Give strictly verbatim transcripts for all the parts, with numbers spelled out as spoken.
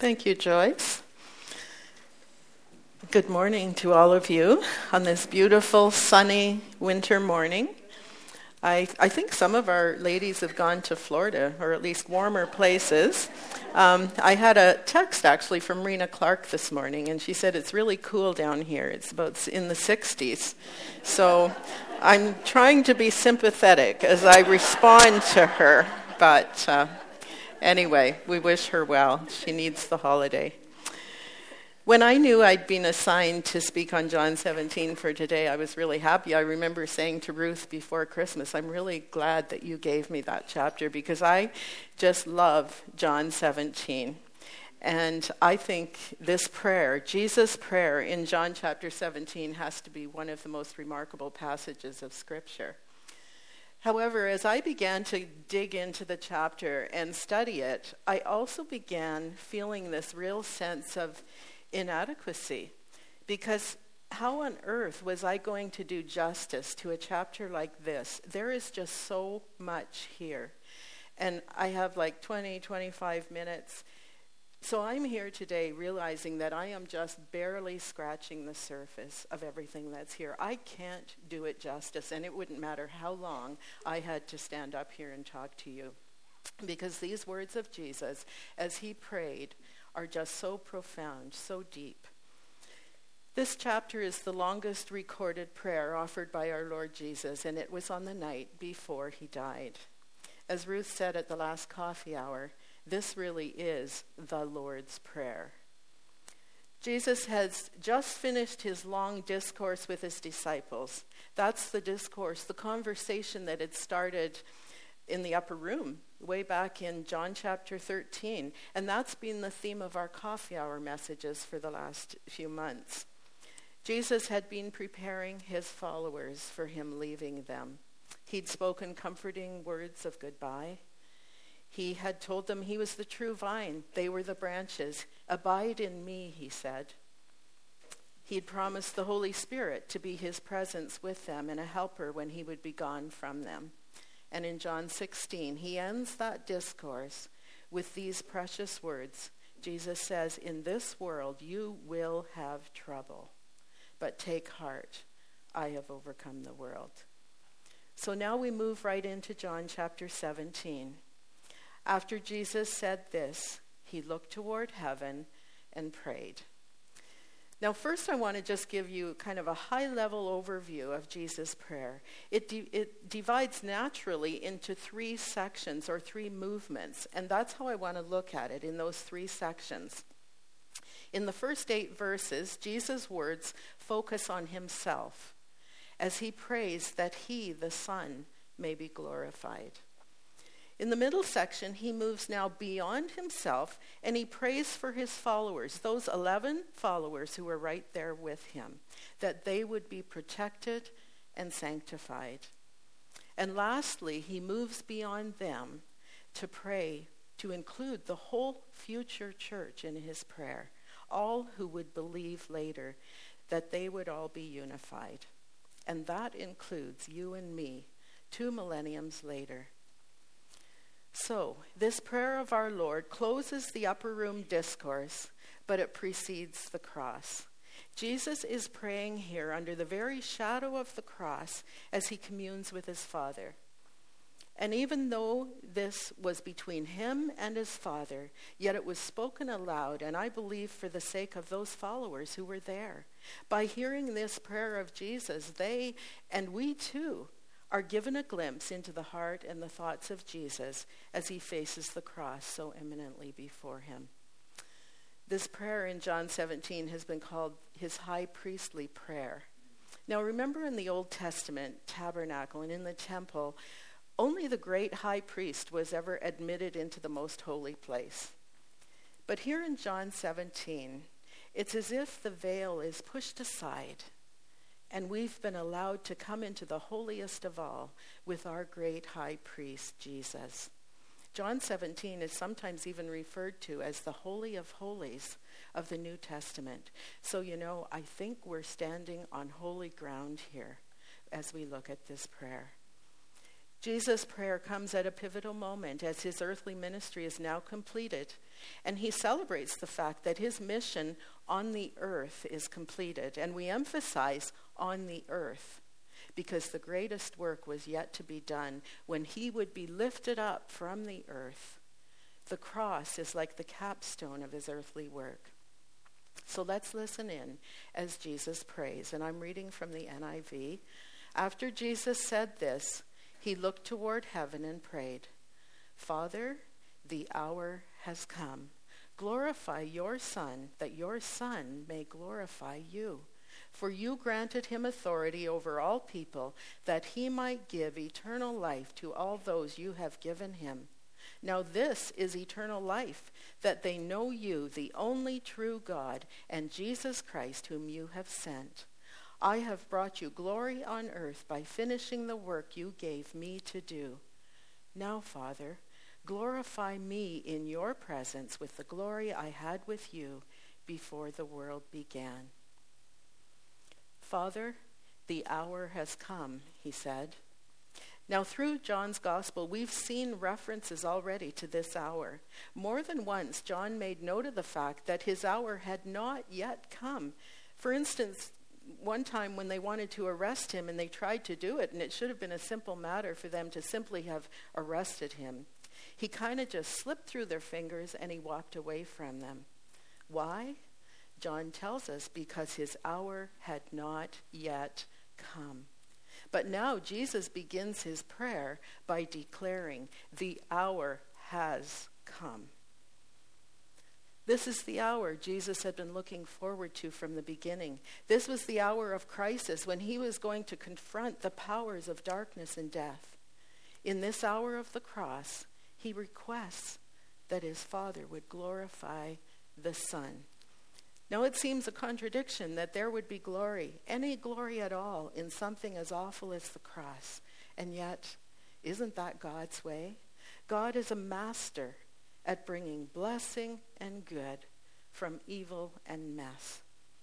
Thank you, Joyce. Good morning to all of you on this beautiful, sunny winter morning. I, I think some of our ladies have gone to Florida, or at least warmer places. Um, I had a text, actually, from Rena Clark this morning, and she said it's really cool down here. It's about in the sixties. So I'm trying to be sympathetic as I respond to her, but uh, anyway, we wish her well. She needs the holiday. When I knew I'd been assigned to speak on John seventeen for today, I was really happy. I remember saying to Ruth before Christmas, I'm really glad that you gave me that chapter because I just love John seventeen. And I think this prayer, Jesus' prayer in John chapter seventeen, has to be one of the most remarkable passages of Scripture. However, as I began to dig into the chapter and study it, I also began feeling this real sense of inadequacy, because how on earth was I going to do justice to a chapter like this? There is just so much here. And I have like twenty, twenty-five minutes. So I'm here today realizing that I am just barely scratching the surface of everything that's here. I can't do it justice, and it wouldn't matter how long I had to stand up here and talk to you. Because these words of Jesus, as he prayed, are just so profound, so deep. This chapter is the longest recorded prayer offered by our Lord Jesus, and it was on the night before he died. As Ruth said at the last coffee hour, this really is the Lord's Prayer. Jesus has just finished his long discourse with his disciples. That's the discourse, the conversation that had started in the upper room way back in John chapter thirteen. And that's been the theme of our coffee hour messages for the last few months. Jesus had been preparing his followers for him leaving them. He'd spoken comforting words of goodbye. He had told them he was the true vine. They were the branches. Abide in me, he said. He'd promised the Holy Spirit to be his presence with them and a helper when he would be gone from them. And in John sixteen, he ends that discourse with these precious words. Jesus says, in this world you will have trouble, but take heart, I have overcome the world. So now we move right into John chapter seventeen. After Jesus said this, he looked toward heaven and prayed. Now, first I want to just give you kind of a high-level overview of Jesus' prayer. It, di- it divides naturally into three sections or three movements, and that's how I want to look at it, in those three sections. In the first eight verses, Jesus' words focus on himself as he prays that he, the Son, may be glorified. In the middle section, he moves now beyond himself, and he prays for his followers, those eleven followers who were right there with him, that they would be protected and sanctified. And lastly, he moves beyond them to pray, to include the whole future church in his prayer, all who would believe later, that they would all be unified. And that includes you and me, two millenniums later. So, this prayer of our Lord closes the upper room discourse, but it precedes the cross. Jesus is praying here under the very shadow of the cross as he communes with his Father. And even though this was between him and his Father, yet it was spoken aloud, and I believe for the sake of those followers who were there. By hearing this prayer of Jesus, they, and we too, are given a glimpse into the heart and the thoughts of Jesus as he faces the cross so imminently before him. This prayer in John seventeen has been called his high priestly prayer. Now remember, in the Old Testament tabernacle and in the temple, only the great high priest was ever admitted into the most holy place. But here in John seventeen, it's as if the veil is pushed aside and we've been allowed to come into the holiest of all with our great high priest, Jesus. John seventeen is sometimes even referred to as the Holy of Holies of the New Testament. So, you know, I think we're standing on holy ground here as we look at this prayer. Jesus' prayer comes at a pivotal moment as his earthly ministry is now completed, and he celebrates the fact that his mission on the earth is completed. And we emphasize on the earth because the greatest work was yet to be done when he would be lifted up from the earth. The cross is like the capstone of his earthly work. So let's listen in as Jesus prays, and I'm reading from the N I V. After Jesus said this, he looked toward heaven and prayed, Father, the hour has come. Glorify your Son, that your Son may glorify you. For you granted him authority over all people, that he might give eternal life to all those you have given him. Now this is eternal life, that they know you, the only true God, and Jesus Christ, whom you have sent. I have brought you glory on earth by finishing the work you gave me to do. Now, Father, glorify me in your presence with the glory I had with you before the world began. Father, the hour has come, he said. Now, through John's gospel, we've seen references already to this hour. More than once, John made note of the fact that his hour had not yet come. For instance, one time when they wanted to arrest him and they tried to do it, and it should have been a simple matter for them to simply have arrested him, he kind of just slipped through their fingers and he walked away from them. Why? John tells us because his hour had not yet come. But now Jesus begins his prayer by declaring, the hour has come. This is the hour Jesus had been looking forward to from the beginning. This was the hour of crisis when he was going to confront the powers of darkness and death. In this hour of the cross, he requests that his Father would glorify the Son. Now it seems a contradiction that there would be glory, any glory at all, in something as awful as the cross. And yet, isn't that God's way? God is a master at bringing blessing and good from evil and mess.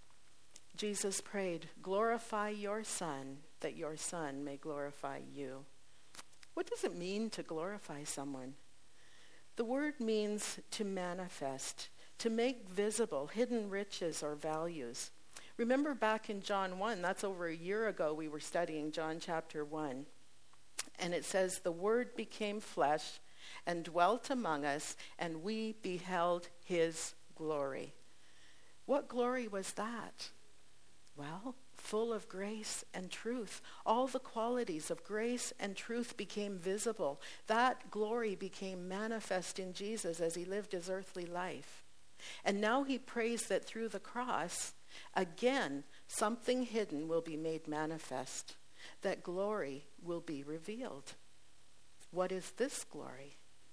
Jesus prayed, glorify your Son, that your Son may glorify you. What does it mean to glorify someone? The word means to manifest, to make visible hidden riches or values. Remember back in John one, that's over a year ago, we were studying John chapter one. And it says, the Word became flesh and dwelt among us, and we beheld his glory. What glory was that? Well, full of grace and truth. All the qualities of grace and truth became visible. That glory became manifest in Jesus as he lived his earthly life. And now he prays that through the cross, again, something hidden will be made manifest. That glory will be revealed. What is this glory?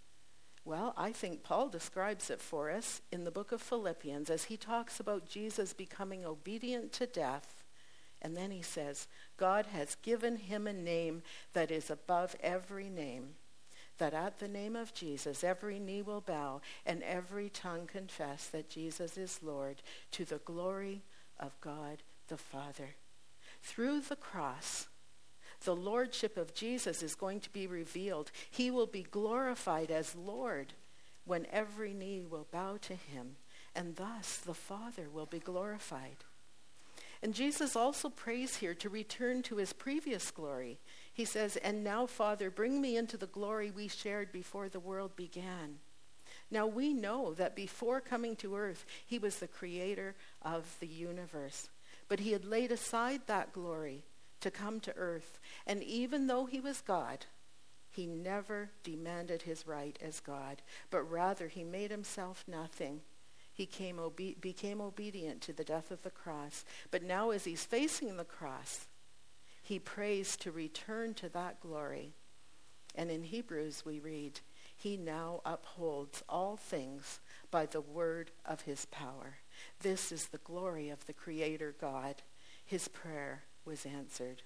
Well, I think Paul describes it for us in the book of Philippians as he talks about Jesus becoming obedient to death. And then he says, God has given him a name that is above every name, that at the name of Jesus every knee will bow and every tongue confess that Jesus is Lord, to the glory of God the Father. Through the cross, the lordship of Jesus is going to be revealed. He will be glorified as Lord when every knee will bow to him, and thus the Father will be glorified. And Jesus also prays here to return to his previous glory. He says, and now, Father, bring me into the glory we shared before the world began. Now we know that before coming to earth, he was the creator of the universe. But he had laid aside that glory to come to earth. And even though he was God, he never demanded his right as God, but rather he made himself nothing. He came obe- became obedient to the death of the cross. But now as he's facing the cross, he prays to return to that glory. And in Hebrews we read, he now upholds all things by the word of his power. This is the glory of the Creator God. His prayer was answered.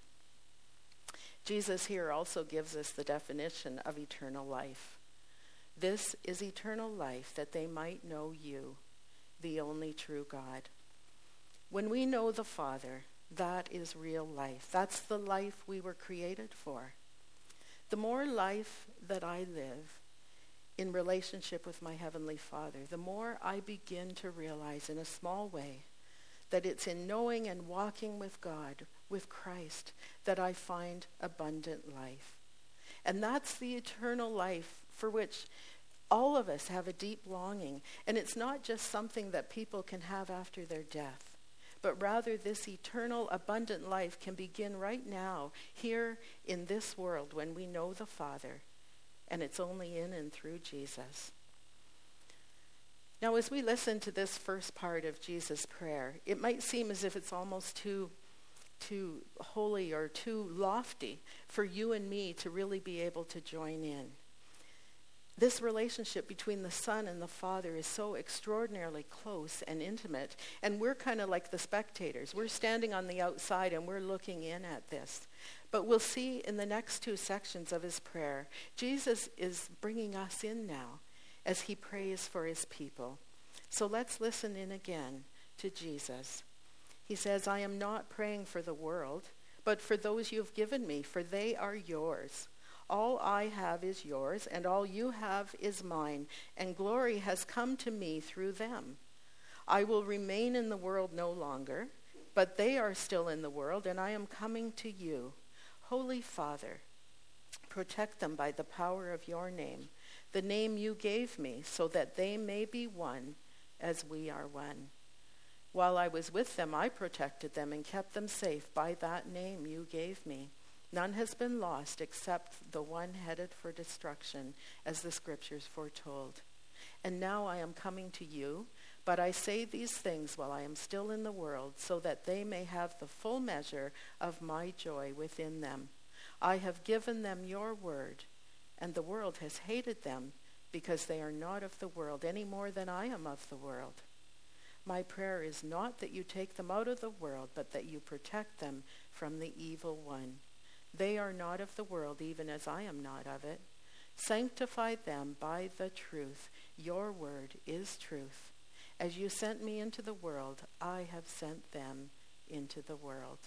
Jesus here also gives us the definition of eternal life. This is eternal life, that they might know you, the only true God. When we know the Father, that is real life. That's the life we were created for. The more life that I live in relationship with my Heavenly Father, the more I begin to realize in a small way that it's in knowing and walking with God, with Christ, that I find abundant life. And that's the eternal life for which all of us have a deep longing. And it's not just something that people can have after their death, but rather this eternal, abundant life can begin right now, here in this world, when we know the Father. And it's only in and through Jesus. Now, as we listen to this first part of Jesus' prayer, it might seem as if it's almost too, too holy or too lofty for you and me to really be able to join in. This relationship between the Son and the Father is so extraordinarily close and intimate, and we're kind of like the spectators. We're standing on the outside and we're looking in at this. But we'll see in the next two sections of his prayer, Jesus is bringing us in now as he prays for his people. So let's listen in again to Jesus. He says, I am not praying for the world, but for those you have given me, for they are yours. All I have is yours, and all you have is mine, and glory has come to me through them. I will remain in the world no longer, but they are still in the world, and I am coming to you. Holy Father, protect them by the power of your name, the name you gave me, so that they may be one as we are one. While I was with them, I protected them and kept them safe by that name you gave me. None has been lost except the one headed for destruction, as the scriptures foretold. And now I am coming to you, but I say these things while I am still in the world, so that they may have the full measure of my joy within them. I have given them your word, and the world has hated them, because they are not of the world any more than I am of the world. My prayer is not that you take them out of the world, but that you protect them from the evil one. They are not of the world, even as I am not of it. Sanctify them by the truth. Your word is truth. As you sent me into the world, I have sent them into the world.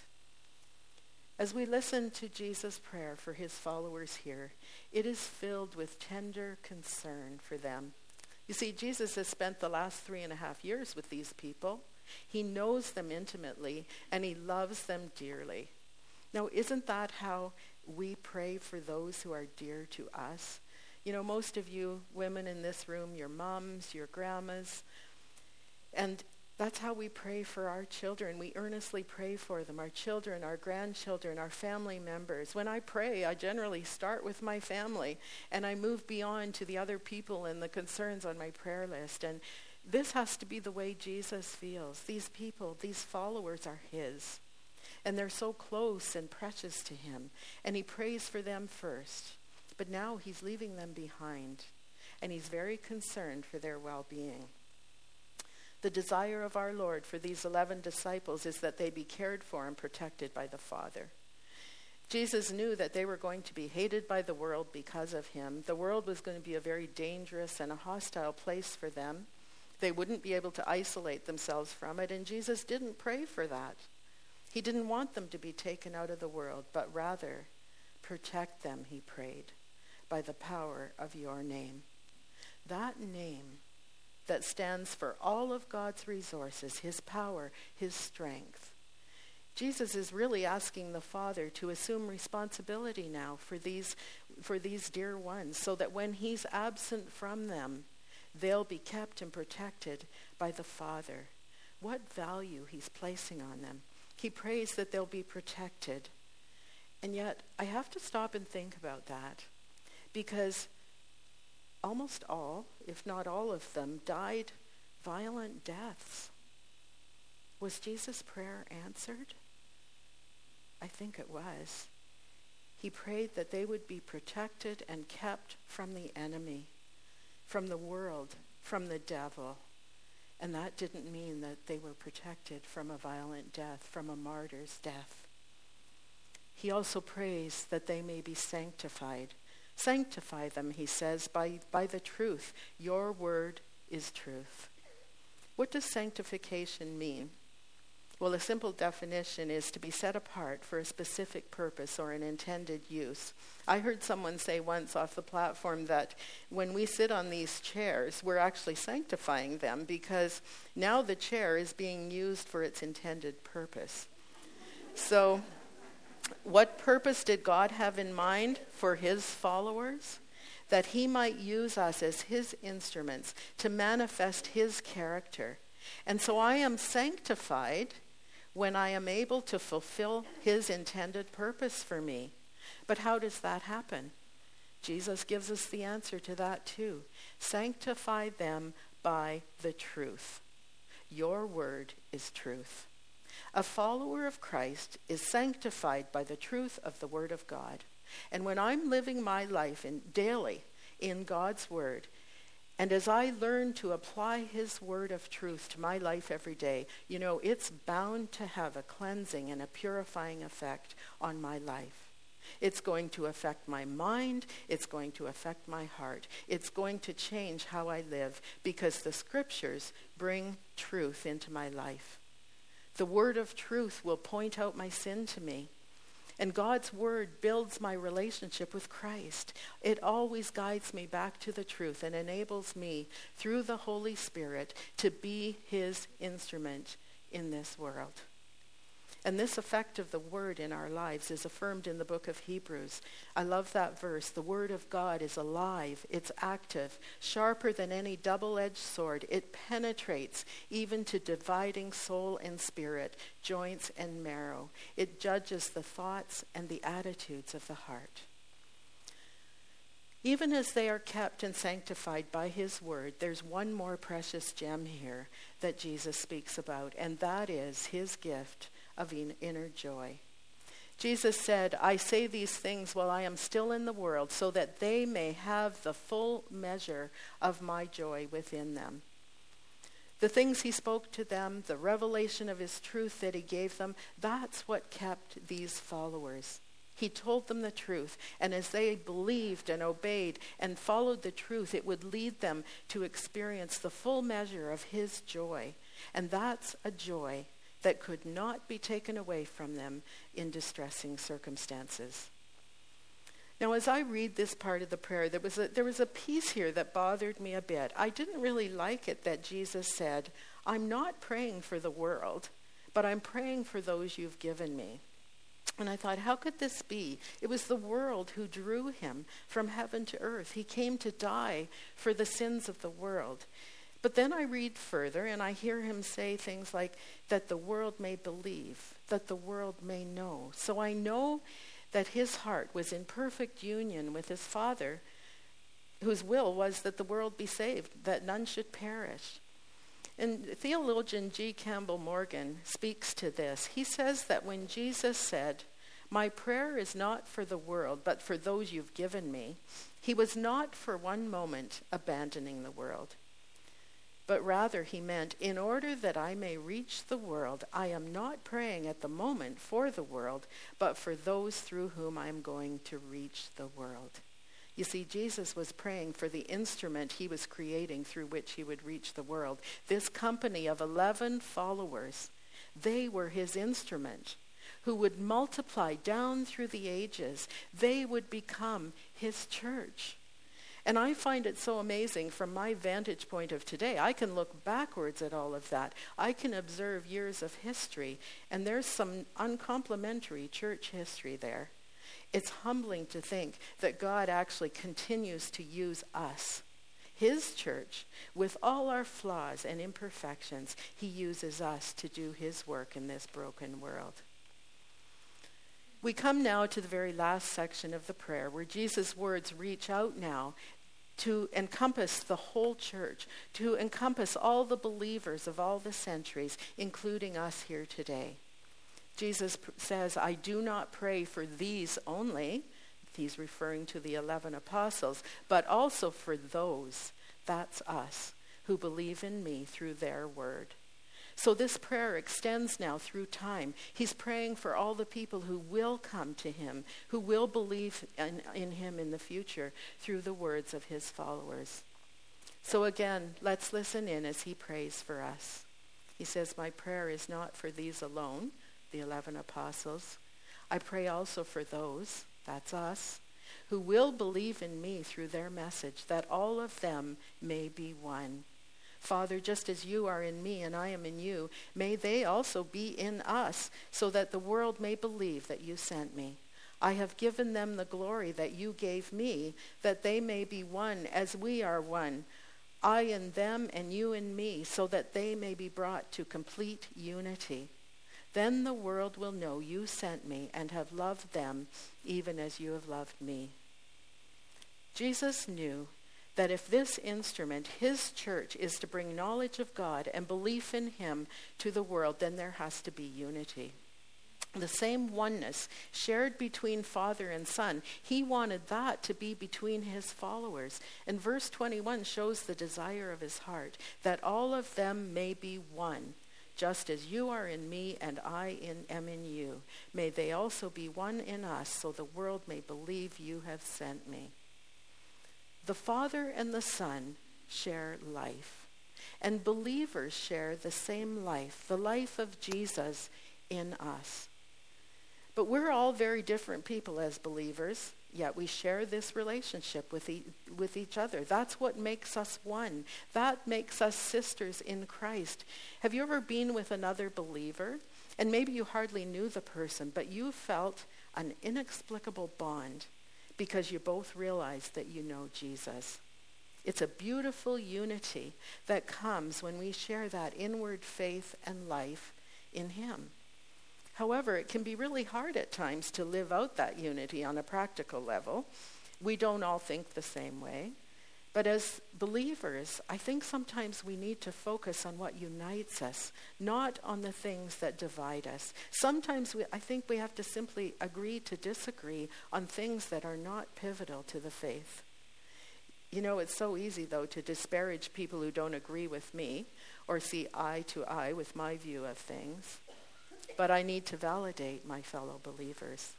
As we listen to Jesus' prayer for his followers here, it is filled with tender concern for them. You see, Jesus has spent the last three and a half years with these people. He knows them intimately, and he loves them dearly. Now, isn't that how we pray for those who are dear to us? You know, most of you women in this room, your moms, your grandmas, and that's how we pray for our children. We earnestly pray for them, our children, our grandchildren, our family members. When I pray, I generally start with my family, and I move beyond to the other people and the concerns on my prayer list. And this has to be the way Jesus feels. These people, these followers are his. And they're so close and precious to him. And he prays for them first. But now he's leaving them behind. And he's very concerned for their well-being. The desire of our Lord for these eleven disciples is that they be cared for and protected by the Father. Jesus knew that they were going to be hated by the world because of him. The world was going to be a very dangerous and a hostile place for them. They wouldn't be able to isolate themselves from it. And Jesus didn't pray for that. He didn't want them to be taken out of the world, but rather protect them, he prayed, by the power of your name. That name that stands for all of God's resources, his power, his strength. Jesus is really asking the Father to assume responsibility now for these, for these dear ones, so that when he's absent from them, they'll be kept and protected by the Father. What value he's placing on them. He prays that they'll be protected. And yet, I have to stop and think about that, because almost all, if not all of them, died violent deaths. Was Jesus' prayer answered? I think it was. He prayed that they would be protected and kept from the enemy, from the world, from the devil. And that didn't mean that they were protected from a violent death, from a martyr's death. He also prays that they may be sanctified. Sanctify them, he says, by, by the truth. Your word is truth. What does sanctification mean? Well, a simple definition is to be set apart for a specific purpose or an intended use. I heard someone say once off the platform that when we sit on these chairs, we're actually sanctifying them because now the chair is being used for its intended purpose. So, what purpose did God have in mind for his followers? That he might use us as his instruments to manifest his character. And so I am sanctified when I am able to fulfill his intended purpose for me. But how does that happen? Jesus gives us the answer to that too. Sanctify them by the truth. Your word is truth. A follower of Christ is sanctified by the truth of the word of God. And when I'm living my life in, daily in God's word, and as I learn to apply his word of truth to my life every day, you know, it's bound to have a cleansing and a purifying effect on my life. It's going to affect my mind. It's going to affect my heart. It's going to change how I live because the scriptures bring truth into my life. The word of truth will point out my sin to me. And God's word builds my relationship with Christ. It always guides me back to the truth and enables me, through the Holy Spirit, to be his instrument in this world. And this effect of the word in our lives is affirmed in the book of Hebrews. I love that verse. The word of God is alive, it's active, sharper than any double-edged sword. It penetrates even to dividing soul and spirit, joints and marrow. It judges the thoughts and the attitudes of the heart. Even as they are kept and sanctified by his word, there's one more precious gem here that Jesus speaks about, and that is his gift of inner joy. Jesus said, I say these things while I am still in the world, so that they may have the full measure of my joy within them. The things he spoke to them, the revelation of his truth that he gave them, that's what kept these followers. He told them the truth, and as they believed and obeyed and followed the truth, it would lead them to experience the full measure of his joy. And that's a joy that could not be taken away from them in distressing circumstances. Now, as I read this part of the prayer, there was a, there was a piece here that bothered me a bit. I didn't really like it that Jesus said, I'm not praying for the world, but I'm praying for those you've given me. And I thought, how could this be? It was the world who drew him from heaven to earth. He came to die for the sins of the world. But then I read further and I hear him say things like, that the world may believe, that the world may know. So I know that his heart was in perfect union with his Father, whose will was that the world be saved, that none should perish. And theologian G. Campbell Morgan speaks to this. He says that when Jesus said, my prayer is not for the world, but for those you've given me, he was not for one moment abandoning the world. But rather he meant, in order that I may reach the world, I am not praying at the moment for the world, but for those through whom I am going to reach the world. You see, Jesus was praying for the instrument he was creating through which he would reach the world. This company of eleven followers, they were his instrument, who would multiply down through the ages. They would become his church. And I find it so amazing from my vantage point of today. I can look backwards at all of that. I can observe years of history, and there's some uncomplimentary church history there. It's humbling to think that God actually continues to use us, his church, with all our flaws and imperfections. He uses us to do his work in this broken world. We come now to the very last section of the prayer where Jesus' words reach out now to encompass the whole church, to encompass all the believers of all the centuries, including us here today. Jesus pr- says, I do not pray for these only, he's referring to the eleven apostles, but also for those, that's us, who believe in me through their word. So this prayer extends now through time. He's praying for all the people who will come to him, who will believe in, in him in the future through the words of his followers. So again, let's listen in as he prays for us. He says, my prayer is not for these alone, the eleven apostles. I pray also for those, that's us, who will believe in me through their message, that all of them may be one. Father, just as you are in me and I am in you, may they also be in us, so that the world may believe that you sent me. I have given them the glory that you gave me, that they may be one as we are one, I in them and you in me, so that they may be brought to complete unity. Then the world will know you sent me and have loved them even as you have loved me. Jesus knew that if this instrument, his church, is to bring knowledge of God and belief in him to the world, then there has to be unity. The same oneness shared between Father and Son, he wanted that to be between his followers. And verse twenty-one shows the desire of his heart, that all of them may be one. Just as you are in me and I in, am in you, may they also be one in us, so the world may believe you have sent me. The Father and the Son share life, and believers share the same life, the life of Jesus in us. But we're all very different people as believers, yet we share this relationship with, e- with each other. That's what makes us one. That makes us sisters in Christ. Have you ever been with another believer, and maybe you hardly knew the person, but you felt an inexplicable bond because you both realized that you know Jesus? It's a beautiful unity that comes when we share that inward faith and life in him. However, it can be really hard at times to live out that unity on a practical level. We don't all think the same way. But as believers, I think sometimes we need to focus on what unites us, not on the things that divide us. Sometimes we, I think we have to simply agree to disagree on things that are not pivotal to the faith. You know, it's so easy, though, to disparage people who don't agree with me or see eye to eye with my view of things. But I need to validate my fellow believers.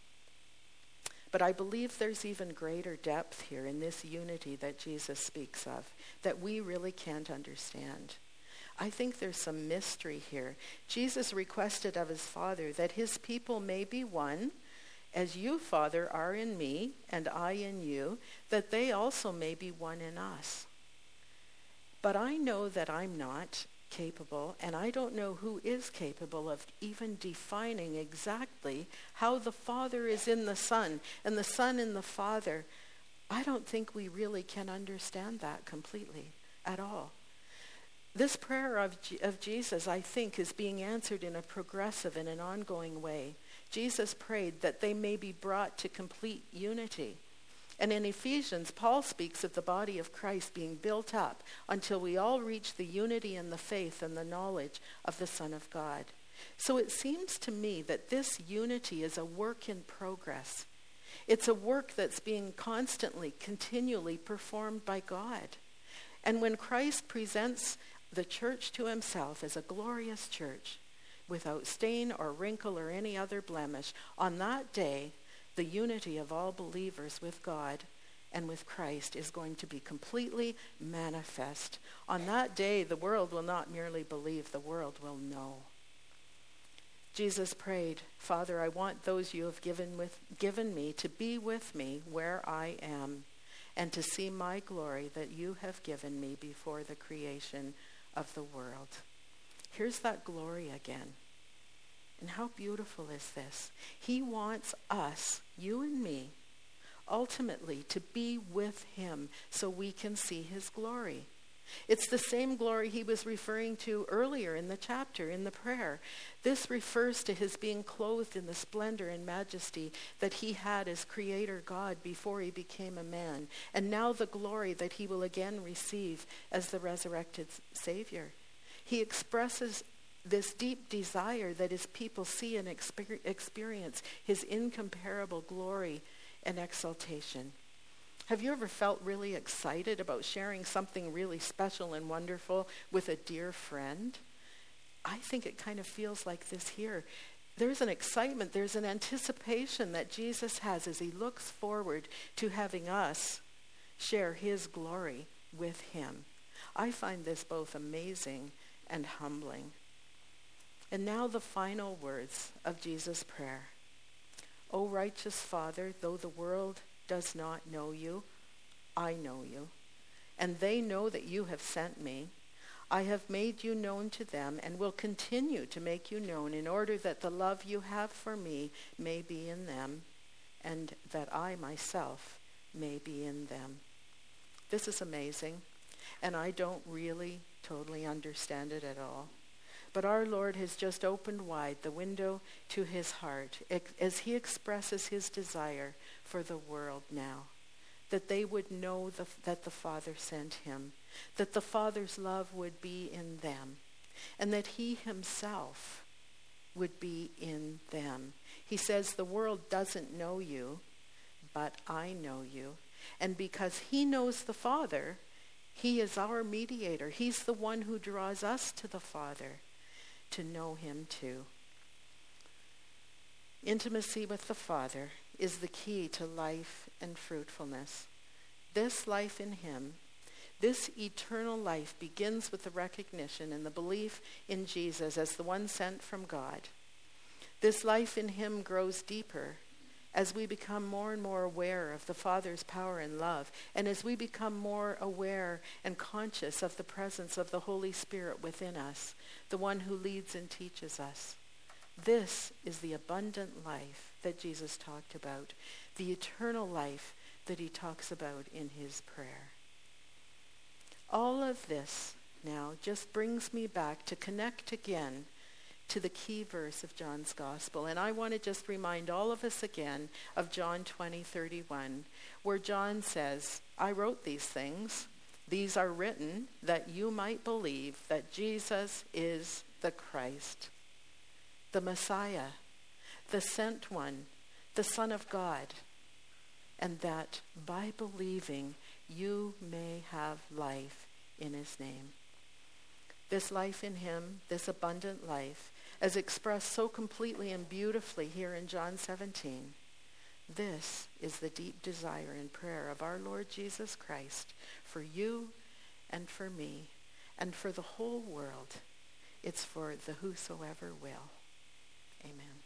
But I believe there's even greater depth here in this unity that Jesus speaks of, that we really can't understand. I think there's some mystery here. Jesus requested of his Father that his people may be one, as you, Father, are in me and I in you, that they also may be one in us. But I know that I'm not capable, and I don't know who is capable of even defining exactly how the Father is in the Son and the Son in the Father. I don't think we really can understand that completely at all. This prayer of, G- of Jesus, I think, is being answered in a progressive and an ongoing way. Jesus prayed that they may be brought to complete unity. And in Ephesians, Paul speaks of the body of Christ being built up until we all reach the unity in the faith and the knowledge of the Son of God. So it seems to me that this unity is a work in progress. It's a work that's being constantly, continually performed by God. And when Christ presents the church to himself as a glorious church, without stain or wrinkle or any other blemish, on that day, the unity of all believers with God and with Christ is going to be completely manifest. On that day, the world will not merely believe, the world will know. Jesus prayed, Father, I want those you have given, with, given me to be with me where I am, and to see my glory that you have given me before the creation of the world. Here's that glory again. And how beautiful is this? He wants us, you and me, ultimately to be with him so we can see his glory. It's the same glory he was referring to earlier in the chapter, in the prayer. This refers to his being clothed in the splendor and majesty that he had as Creator God before he became a man, and now the glory that he will again receive as the resurrected Savior. He expresses this deep desire that his people see and exper- experience his incomparable glory and exaltation. Have you ever felt really excited about sharing something really special and wonderful with a dear friend? I think it kind of feels like this here. There's an excitement, there's an anticipation that Jesus has as he looks forward to having us share his glory with him. I find this both amazing and humbling. And now the final words of Jesus' prayer. O righteous Father, though the world does not know you, I know you, and they know that you have sent me. I have made you known to them and will continue to make you known in order that the love you have for me may be in them and that I myself may be in them. This is amazing, and I don't really totally understand it at all. But our Lord has just opened wide the window to his heart as he expresses his desire for the world now, that they would know the, that the Father sent him, that the Father's love would be in them, and that he himself would be in them. He says, the world doesn't know you, but I know you. And because he knows the Father, he is our mediator. He's the one who draws us to the Father to know him too. Intimacy with the Father is the key to life and fruitfulness. This life in him, this eternal life, begins with the recognition and the belief in Jesus as the one sent from God. This life in him grows deeper as we become more and more aware of the Father's power and love, and as we become more aware and conscious of the presence of the Holy Spirit within us, the one who leads and teaches us. This is the abundant life that Jesus talked about, the eternal life that he talks about in his prayer. All of this now just brings me back to connect again to the key verse of John's Gospel. And I want to just remind all of us again of John twenty thirty-one, where John says, I wrote these things. These are written that you might believe that Jesus is the Christ, the Messiah, the sent one, the Son of God, and that by believing you may have life in his name. This life in him, this abundant life, as expressed so completely and beautifully here in John seventeen, this is the deep desire and prayer of our Lord Jesus Christ for you and for me and for the whole world. It's for the whosoever will. Amen.